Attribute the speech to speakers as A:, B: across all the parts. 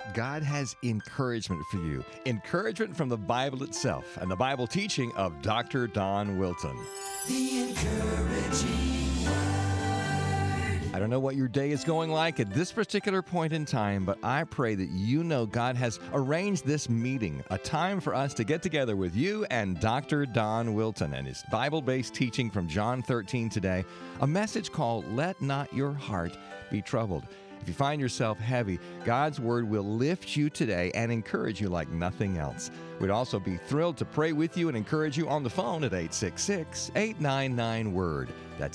A: God has encouragement for you. Encouragement from the Bible itself and the Bible teaching of Dr. Don Wilton.
B: The Encouraging Word.
A: I don't know what your day is going like at this particular point in time, but I pray that you know God has arranged this meeting, a time for us to get together with you and Dr. Don Wilton and his Bible-based teaching from John 13 today, a message called Let Not Your Heart Be Troubled. If you find yourself heavy, God's Word will lift you today and encourage you like nothing else. We'd also be thrilled to pray with you and encourage you on the phone at 866-899-WORD. That's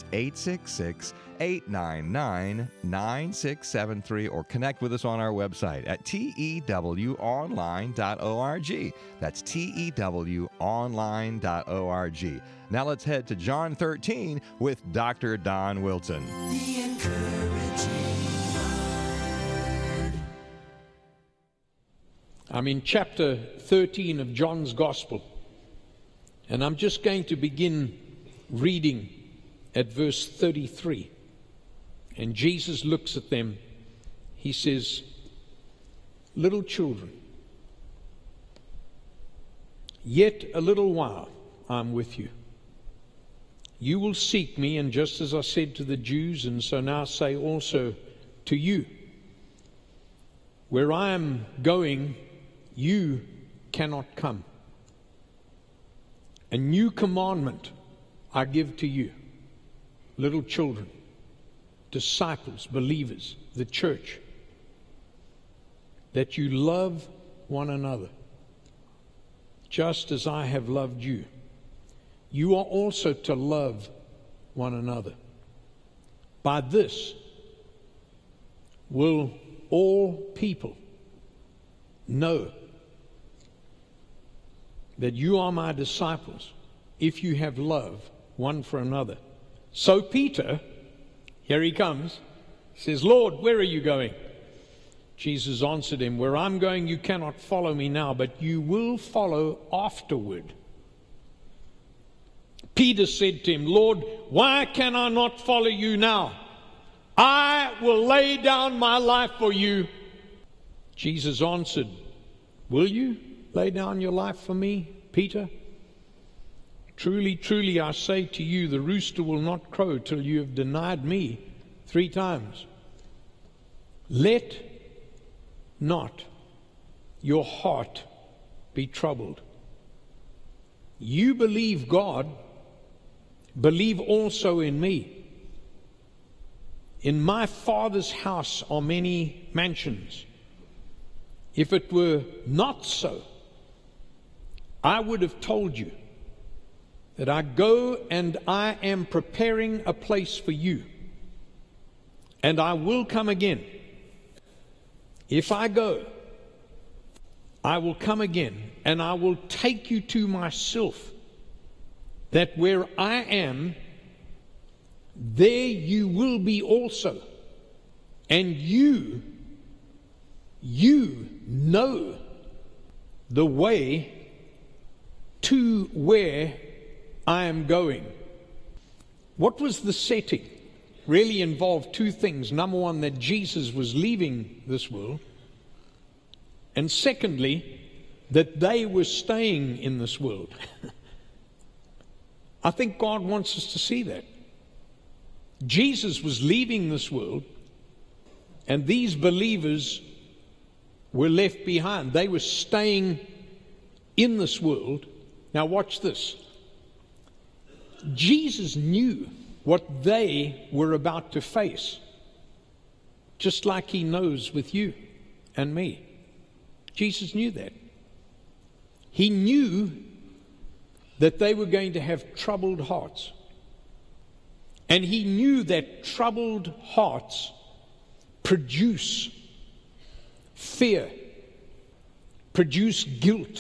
A: 866-899-9673, or connect with us on our website at tewonline.org. That's tewonline.org. Now let's head to John 13 with Dr. Don Wilton.
B: The Encouraging.
C: I'm in chapter 13 of John's Gospel, and I'm just going to begin reading at verse 33. And Jesus looks at them. He says, "Little children, yet a little while I'm with you. You will seek me, and just as I said to the Jews, and so now say also to you, where I am going, you cannot come. A new commandment I give to you, little children, disciples, believers, the church, that you love one another, just as I have loved you. You are also to love one another. By this will all people know that you are my disciples, if you have love one for another." So Peter, here he comes, says, "Lord, where are you going?" Jesus answered him, "Where I'm going, you cannot follow me now, but you will follow afterward." Peter said to him, "Lord, why can I not follow you now? I will lay down my life for you." Jesus answered, "Will you lay down your life for me, Peter? Truly, truly, I say to you, the rooster will not crow till you have denied me 3 times. Let not your heart be troubled. You believe God, believe also in me. In my Father's house are many mansions. If it were not so, I would have told you that I go and I am preparing a place for you, and I will come again. If I go, I will come again, and I will take you to myself, that where I am, there you will be also, and you know the way to where I am going." What was the setting? Really involved 2 things. Number one, that Jesus was leaving this world. And secondly, that they were staying in this world. I think God wants us to see that. Jesus was leaving this world, and these believers were left behind. They were staying in this world. Now watch this. Jesus knew what they were about to face, just like he knows with you and me. Jesus knew that. He knew that they were going to have troubled hearts. And he knew that troubled hearts produce fear, produce guilt,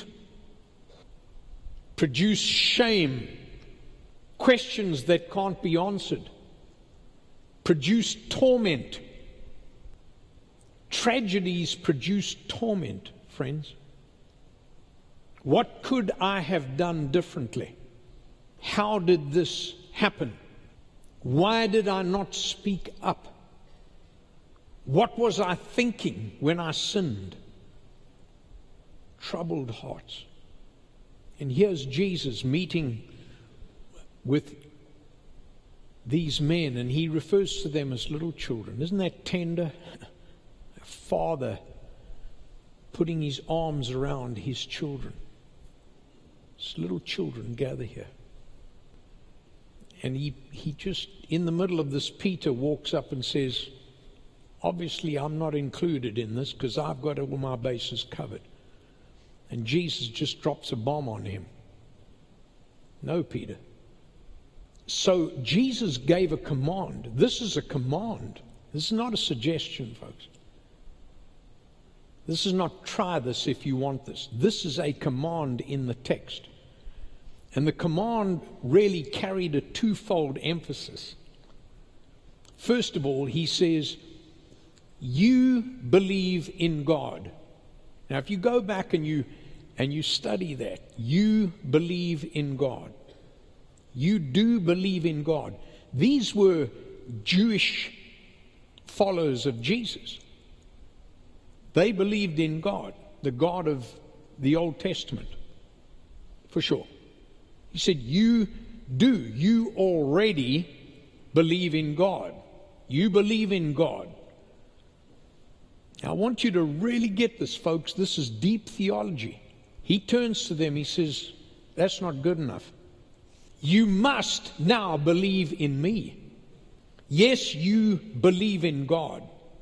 C: produce shame, questions that can't be answered, produce torment. Tragedies produce torment, friends. What could I have done differently? How did this happen? Why did I not speak up? What was I thinking when I sinned? troubled hearts. And here's Jesus meeting with these men, and he refers to them as little children. Isn't that tender? A father putting his arms around his children. His little children gather here. And he just, in the middle of this, Peter walks up and says, obviously I'm not included in this because I've got all my bases covered. And Jesus just drops a bomb on him. No, Peter. So Jesus gave a command. This is a command. This is not a suggestion, folks. This is not try this if you want this. This is a command in the text. And the command really carried a twofold emphasis. First of all, he says, you believe in God. Now, if you go back and you study that, you believe in God. You do believe in God. These were Jewish followers of Jesus. They believed in God, the God of the Old Testament, for sure. He said, you do. You already believe in God. You believe in God. Now, I want you to really get this, folks. This is deep theology. He turns to them. He says, that's not good enough. You must now believe in me. Yes, you believe in God.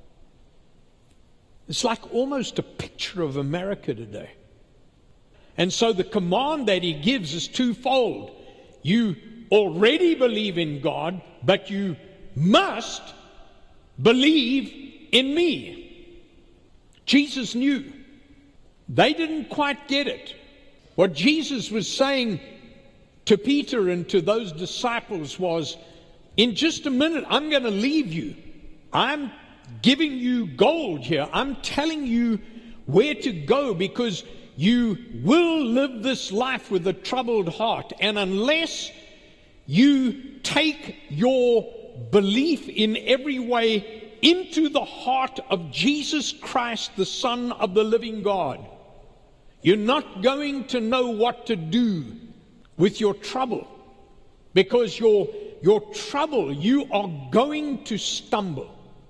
C: It's like almost a picture of America today. And so the command that he gives is twofold. You already believe in God, but you must believe in me. Jesus knew. They didn't quite get it. What Jesus was saying to Peter and to those disciples was, in just a minute, I'm going to leave you. I'm giving you gold here. I'm telling you where to go because you will live this life with a troubled heart. And unless you take your belief in every way into the heart of Jesus Christ, the Son of the living God, you're not going to know what to do with your trouble. Because your trouble, you are going to stumble.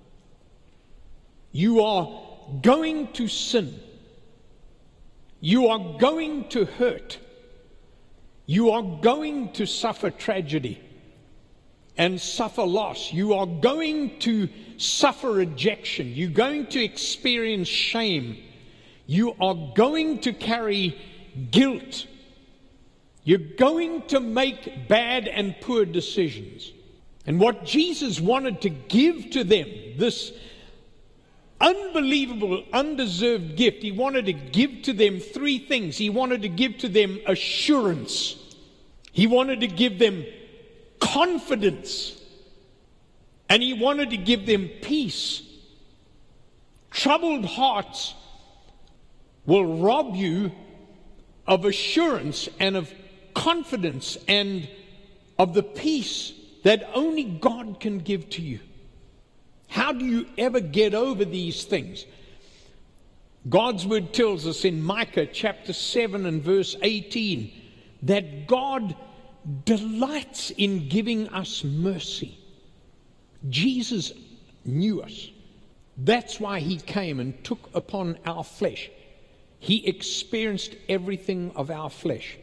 C: You are going to sin. You are going to hurt. You are going to suffer tragedy and suffer loss. You are going to suffer rejection. You're going to experience shame. You are going to carry guilt. You're going to make bad and poor decisions. And what Jesus wanted to give to them, this unbelievable, undeserved gift, he wanted to give to them three things. He wanted to give to them assurance. He wanted to give them confidence. And he wanted to give them peace. Troubled hearts will rob you of assurance and of confidence and of the peace that only God can give to you. How do you ever get over these things? God's word tells us in Micah chapter 7 and verse 18 that God delights in giving us mercy. Jesus knew us. That's why he came and took upon our flesh. He experienced everything of our flesh.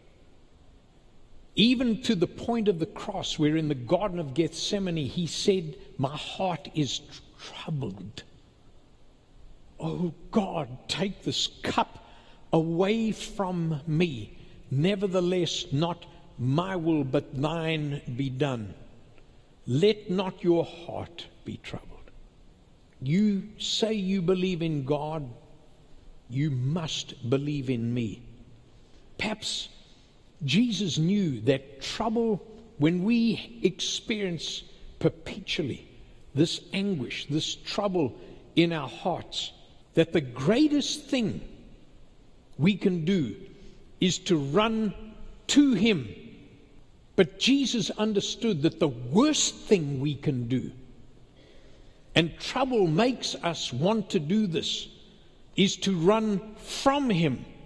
C: Even to the point of the cross, where in the Garden of Gethsemane, he said, my heart is troubled. Oh God, take this cup away from me. Nevertheless, not my will, but thine be done. Let not your heart be troubled. You say you believe in God, you must believe in me. Perhaps Jesus knew that trouble, when we experience perpetually this anguish, this trouble in our hearts, that the greatest thing we can do is to run to him. But Jesus understood that the worst thing we can do, and trouble makes us want to do this, is to run from him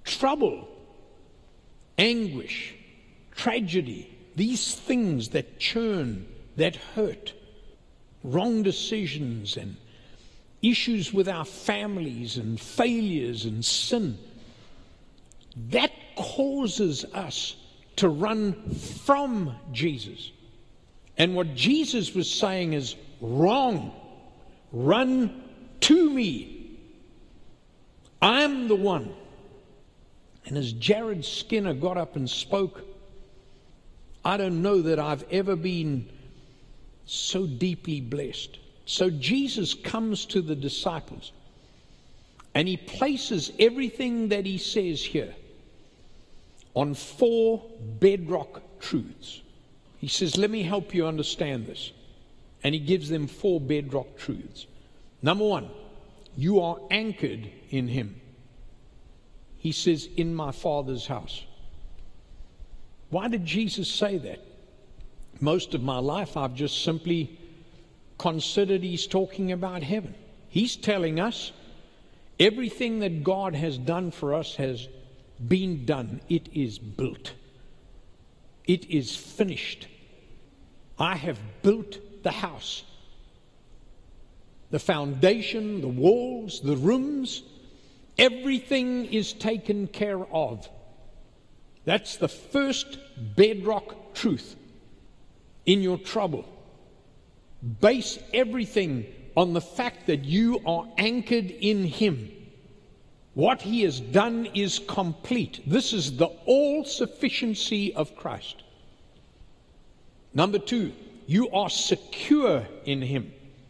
C: trouble, anguish, tragedy, these things that churn, that hurt, wrong decisions and issues with our families and failures and sin, that causes us to run from Jesus. And what Jesus was saying is wrong. Run to me. I'm the one. And as Jared Skinner got up and spoke, I don't know that I've ever been so deeply blessed. So Jesus comes to the disciples and he places everything that he says here on 4 bedrock truths. He says, let me help you understand this. And he gives them 4 bedrock truths. Number 1, you are anchored in him. He says, in my Father's house. Why did Jesus say that? Most of my life I've just simply considered he's talking about heaven. He's telling us everything that God has done for us has been done. It is built. It is finished. I have built the house. The foundation, the walls, the rooms, everything is taken care of. That's the first bedrock truth in your trouble. Base everything on the fact that you are anchored in him. What he has done is complete. This is the all-sufficiency of Christ. Number 2, you are secure in him.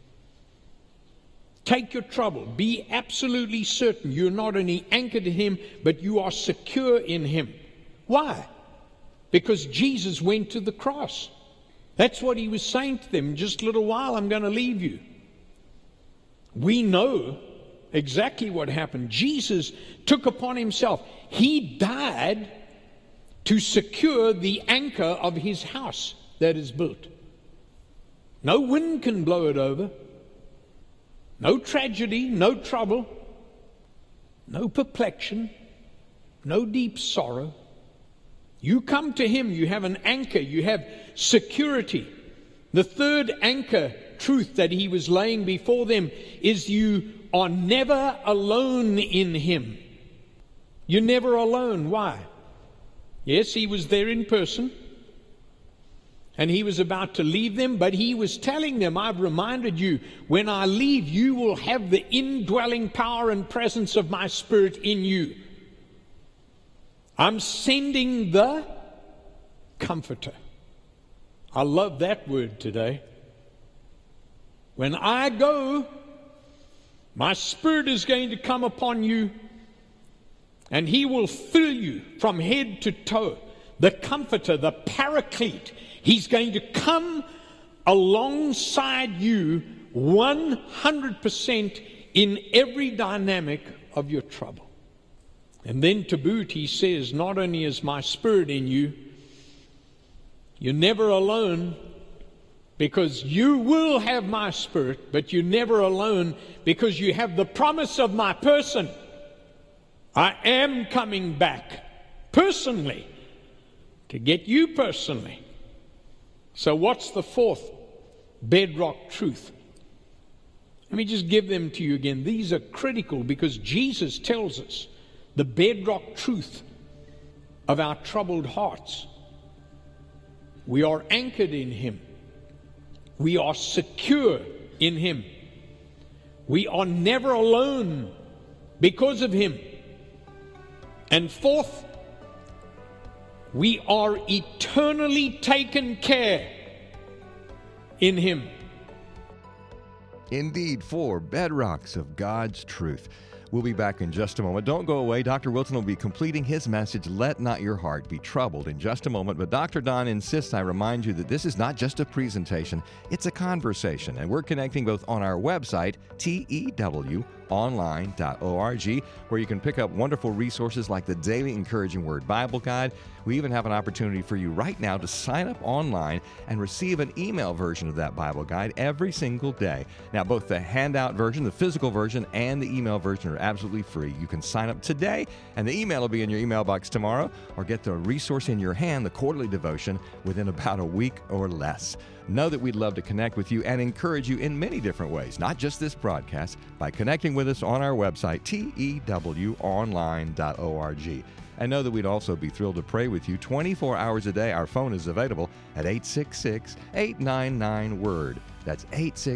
C: Take your trouble. Be absolutely certain you're not only anchored in him, but you are secure in him. Why? Because Jesus went to the cross. That's what he was saying to them. Just a little while, I'm going to leave you. We know exactly what happened. Jesus took upon himself. He died to secure the anchor of his house that is built. No wind can blow it over. No tragedy, no trouble, no perplexion, no deep sorrow. You come to him, you have an anchor, you have security. The third anchor truth that he was laying before them is you are never alone in him. You're never alone. Why? Yes, he was there in person, and he was about to leave them, but he was telling them, I've reminded you, when I leave, you will have the indwelling power and presence of my Spirit in you. I'm sending the Comforter. I love that word today. When I go, my Spirit is going to come upon you, and he will fill you from head to toe. The Comforter, the Paraclete, he's going to come alongside you 100% in every dynamic of your trouble. And then to boot, he says, not only is my Spirit in you, you're never alone because you will have my Spirit, but you're never alone because you have the promise of my person. I am coming back personally to get you personally. So what's the fourth bedrock truth? Let me just give them to you again. These are critical because Jesus tells us the bedrock truth of our troubled hearts. We are anchored in him. We are secure in him. We are never alone because of him. And fourth, we are eternally taken care in him.
A: Indeed, 4 bedrocks of God's truth. We'll be back in just a moment. Don't go away. Dr. Wilton will be completing his message, Let Not Your Heart Be Troubled, in just a moment. But Dr. Don insists I remind you that this is not just a presentation, it's a conversation. And we're connecting both on our website, tewonline.org, where you can pick up wonderful resources like the Daily Encouraging Word Bible Guide. We even have an opportunity for you right now to sign up online and receive an email version of that Bible Guide every single day. Now, both the handout version, the physical version, and the email version are absolutely free. You can sign up today, and the email will be in your email box tomorrow, or get the resource in your hand, the quarterly devotion, within about a week or less. Know that we'd love to connect with you and encourage you in many different ways, not just this broadcast, by connecting with us on our website, tewonline.org. And know that we'd also be thrilled to pray with you 24 hours a day. Our phone is available at 866-899-WORD. That's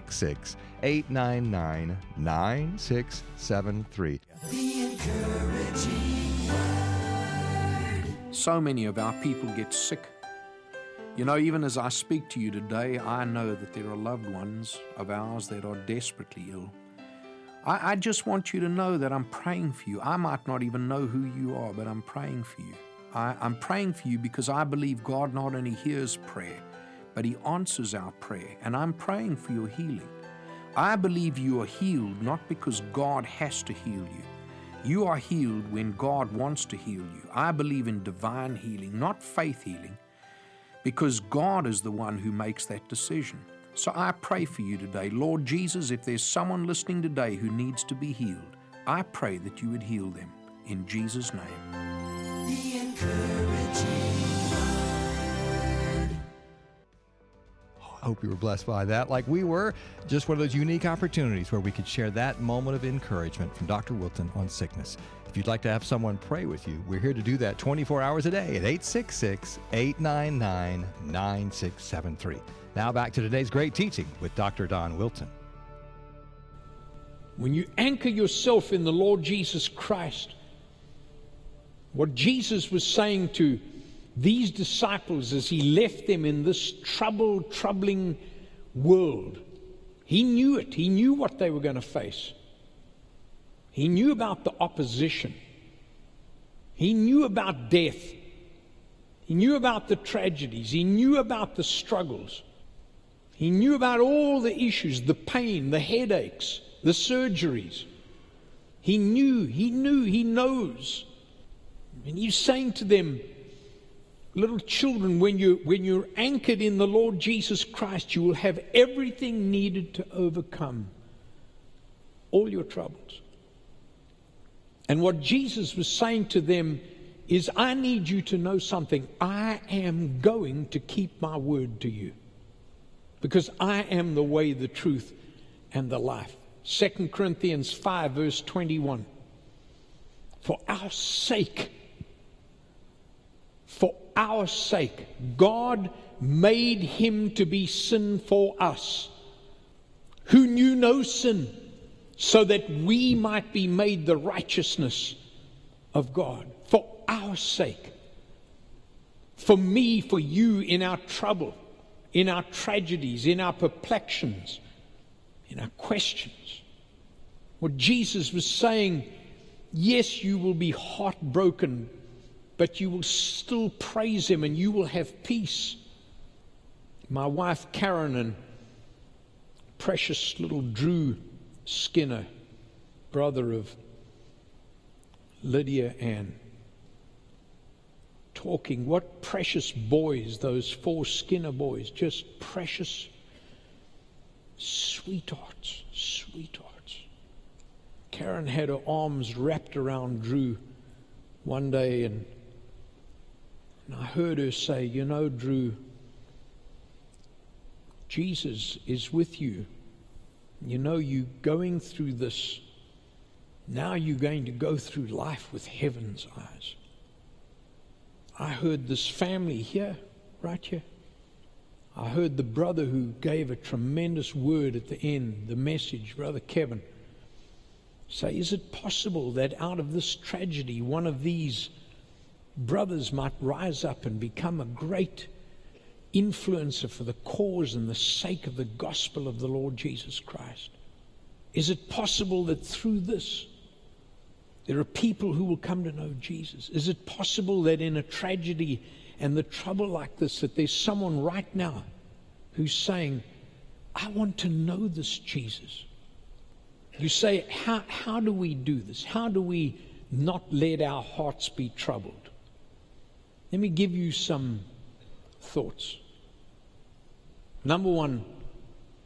A: 866-899-9673.
B: The encouraging word.
D: So many of our people get sick. You know, even as I speak to you today, I know that there are loved ones of ours that are desperately ill. I just want you to know that I'm praying for you. I might not even know who you are, but I'm praying for you. I'm praying for you because I believe God not only hears prayer, but He answers our prayer, and I'm praying for your healing. I believe you are healed not because God has to heal you. You are healed when God wants to heal you. I believe in divine healing, not faith healing, because God is the one who makes that decision. So I pray for you today. Lord Jesus, if there's someone listening today who needs to be healed, I pray that you would heal them. In Jesus' name.
B: The encouraging word.
A: I hope you were blessed by that, like we were. Just one of those unique opportunities where we could share that moment of encouragement from Dr. Wilton on sickness. If you'd like to have someone pray with you, we're here to do that 24 hours a day at 866-899-9673. Now back to today's great teaching with Dr. Don Wilton.
C: When you anchor yourself in the Lord Jesus Christ, what Jesus was saying to these disciples as He left them in this troubling world, He knew it. He knew what they were going to face. He knew about the opposition. He knew about death. He knew about the tragedies. He knew about the struggles. He knew about all the issues, the pain, the headaches, the surgeries. He knows. And He's saying to them, little children, when you're anchored in the Lord Jesus Christ, you will have everything needed to overcome all your troubles. And what Jesus was saying to them is, I need you to know something. I am going to keep my word to you, because I am the way, the truth, and the life. 2 Corinthians 5 verse 21. For our sake, God made Him to be sin for us, who knew no sin, so that we might be made the righteousness of God. For our sake. For me, for you, in our trouble, in our tragedies, in our perplexions, in our questions. What Jesus was saying, yes, you will be heartbroken, but you will still praise Him and you will have peace. My wife Karen and precious little Drew Skinner, brother of Lydia Ann, talking, what precious boys, those 4 Skinner boys, just precious sweethearts. Karen had her arms wrapped around Drew one day, and I heard her say, you know, Drew, Jesus is with you. You know, you going through this. Now you're going to go through life with heaven's eyes. I heard this family here, right here. I heard the brother who gave a tremendous word at the end, the message, Brother Kevin, say, is it possible that out of this tragedy, one of these brothers might rise up and become a great influencer for the cause and the sake of the gospel of the Lord Jesus Christ? Is it possible that through this there are people who will come to know Jesus? Is it possible that in a tragedy and the trouble like this, that there's someone right now who's saying, I want to know this Jesus? You say, how do we do this? How do we not let our hearts be troubled? Let me give you some thoughts. Number one,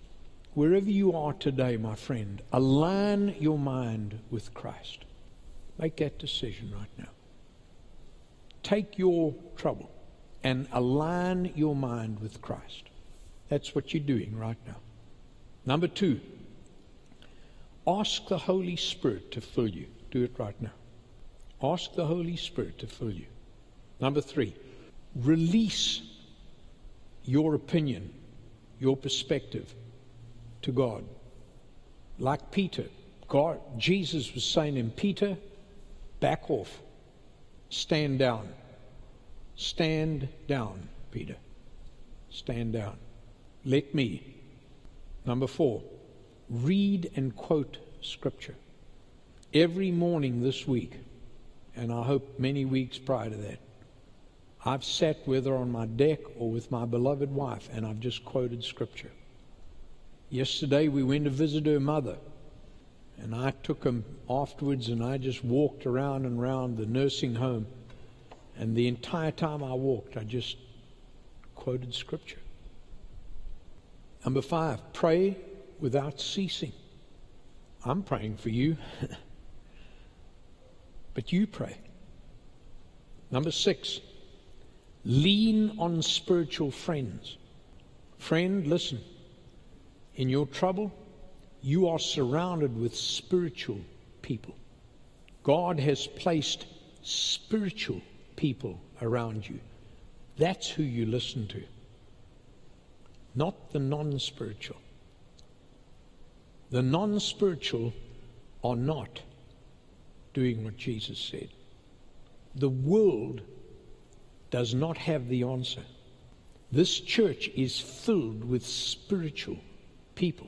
C: Wherever you are today, my friend, align your mind with Christ. Make that decision right now. Take your trouble and align your mind with Christ. That's what you're doing right now. Number 2, ask the Holy Spirit to fill you. Do it right now. Ask the Holy Spirit to fill you. Number 3, release your opinion, your perspective to God. Like Peter, Jesus was saying to him, Peter, back off. Stand down. Stand down, Peter. Stand down. Let me. Number 4, read and quote Scripture. Every morning this week, and I hope many weeks prior to that, I've sat whether on my deck or with my beloved wife, and I've just quoted Scripture. Yesterday we went to visit her mother, and I took him afterwards, and I just walked around and around the nursing home, and the entire time I walked, I just quoted Scripture. Number 5, pray without ceasing. I'm praying for you, but you pray. Number 6, lean on spiritual friends. Friend, listen. In your trouble, you are surrounded with spiritual people. God has placed spiritual people around you. That's who you listen to, not the non-spiritual. The non-spiritual are not doing what Jesus said. The world does not have the answer. This church is filled with spiritual people.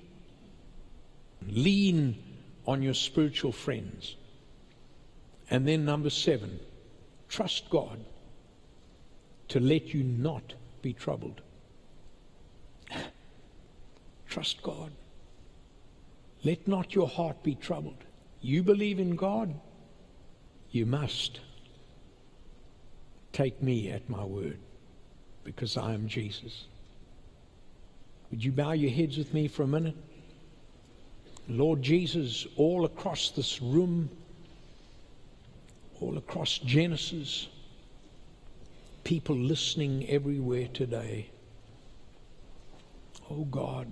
C: Lean on your spiritual friends. And then number 7, trust God to let you not be troubled. Trust God. Let not your heart be troubled. You believe in God, you must take me at my word, because I am Jesus. Would you bow your heads with me for a minute? Lord Jesus, all across this room, all across Genesis, people listening everywhere today. Oh God,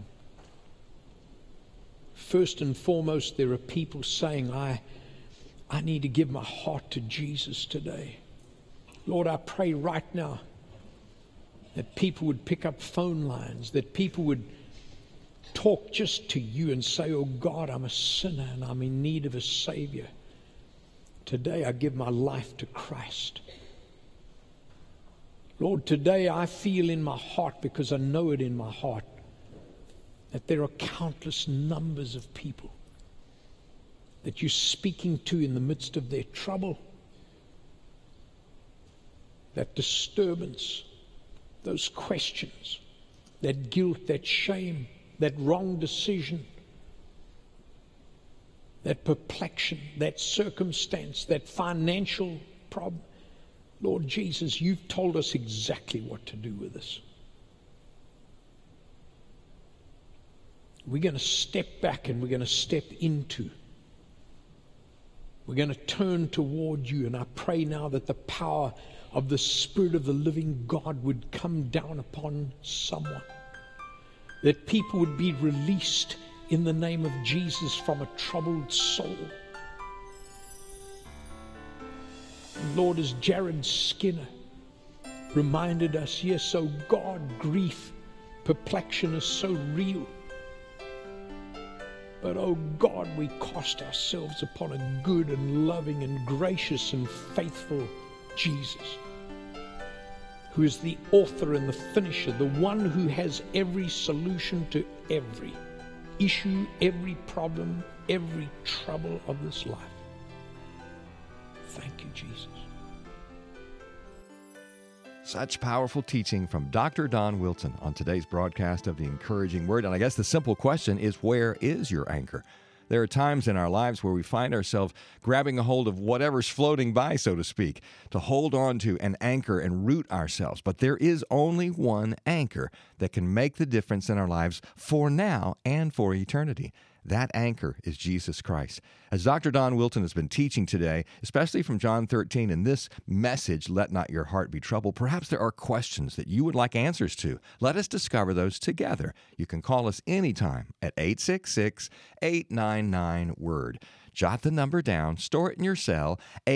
C: first and foremost, there are people saying, I need to give my heart to Jesus today. Lord, I pray right now that people would pick up phone lines, that people would talk just to you and say, oh God, I'm a sinner and I'm in need of a Savior. Today I give my life to Christ. Lord, today I feel in my heart, because I know it in my heart, that there are countless numbers of people that you're speaking to in the midst of their trouble, that disturbance, those questions, that guilt, that shame, that wrong decision, that perplexion, that circumstance, that financial problem. Lord Jesus, you've told us exactly what to do with this. We're going to step back and we're going to step into. We're going to turn toward you, and I pray now that the power of the Spirit of the living God would come down upon someone, that people would be released in the name of Jesus from a troubled soul. And Lord, as Jared Skinner reminded us, yes, oh God, grief, perplexion is so real. But oh God, we cast ourselves upon a good and loving and gracious and faithful Jesus, who is the author and the finisher, the one who has every solution to every issue, every problem, every trouble of this life. Thank you, Jesus.
A: Such powerful teaching from Dr. Don Wilton on today's broadcast of The Encouraging Word. And I guess the simple question is, where is your anchor? There are times in our lives where we find ourselves grabbing a hold of whatever's floating by, so to speak, to hold on to and anchor and root ourselves. But there is only one anchor that can make the difference in our lives for now and for eternity. That anchor is Jesus Christ. As Dr. Don Wilton has been teaching today, especially from John 13, in this message, Let Not Your Heart Be Troubled, perhaps there are questions that you would like answers to. Let us discover those together. You can call us anytime at 866-899-WORD. Jot the number down, store it in your cell,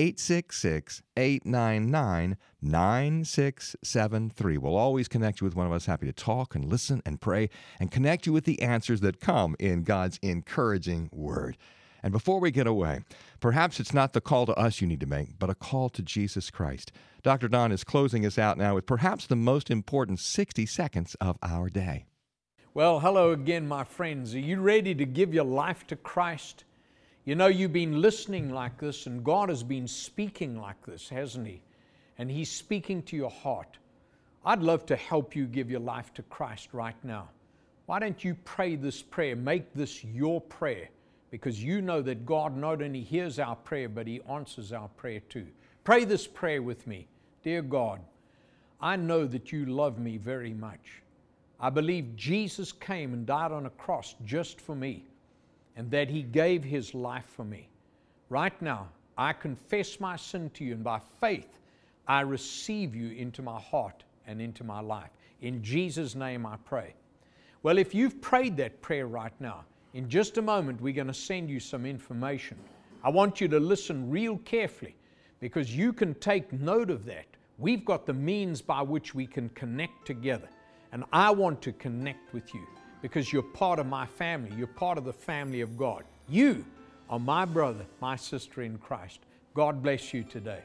A: 866-899-9673. We'll always connect you with one of us, happy to talk and listen and pray and connect you with the answers that come in God's encouraging word. And before we get away, perhaps it's not the call to us you need to make, but a call to Jesus Christ. Dr. Don is closing us out now with perhaps the most important 60 seconds of our day.
C: Well, hello again, my friends. Are you ready to give your life to Christ? You know, you've been listening like this, and God has been speaking like this, hasn't He? And He's speaking to your heart. I'd love to help you give your life to Christ right now. Why don't you pray this prayer? Make this your prayer, because you know that God not only hears our prayer, but He answers our prayer too. Pray this prayer with me. Dear God, I know that you love me very much. I believe Jesus came and died on a cross just for me, and that He gave His life for me. Right now, I confess my sin to you, and by faith, I receive you into my heart and into my life. In Jesus' name I pray. Well, if you've prayed that prayer right now, in just a moment, we're going to send you some information. I want you to listen real carefully, because you can take note of that. We've got the means by which we can connect together, and I want to connect with you, because you're part of my family. You're part of the family of God. You are my brother, my sister in Christ. God bless you today.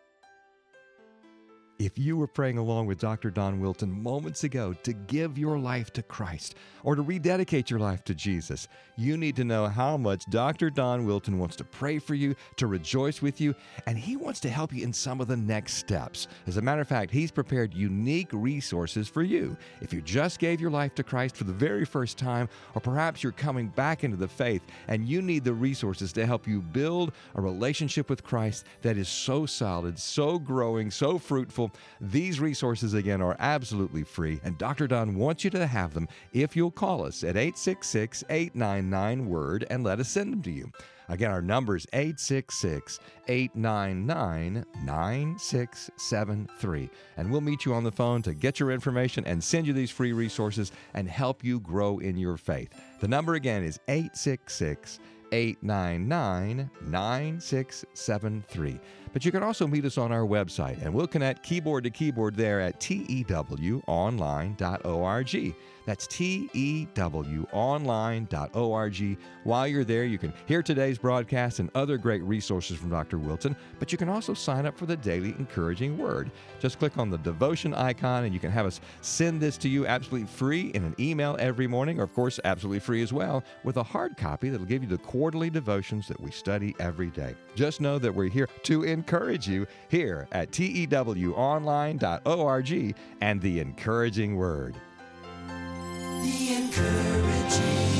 A: If you were praying along with Dr. Don Wilton moments ago to give your life to Christ or to rededicate your life to Jesus, you need to know how much Dr. Don Wilton wants to pray for you, to rejoice with you, and he wants to help you in some of the next steps. As a matter of fact, he's prepared unique resources for you. If you just gave your life to Christ for the very first time, or perhaps you're coming back into the faith and you need the resources to help you build a relationship with Christ that is so solid, so growing, so fruitful, these resources, again, are absolutely free, and Dr. Don wants you to have them if you'll call us at 866-899-WORD and let us send them to you. Again, our number is 866-899-9673, and we'll meet you on the phone to get your information and send you these free resources and help you grow in your faith. The number again is 866-899-9673. But you can also meet us on our website, and we'll connect keyboard to keyboard there at tewonline.org. That's tewonline.org. While you're there, you can hear today's broadcast and other great resources from Dr. Wilton, but you can also sign up for the Daily Encouraging Word. Just click on the devotion icon, and you can have us send this to you absolutely free in an email every morning, or of course, absolutely free as well, with a hard copy that'll give you the quarterly devotions that we study every day. Just know that we're here to encourage you here at tewonline.org and the Encouraging Word.
B: The Encouraging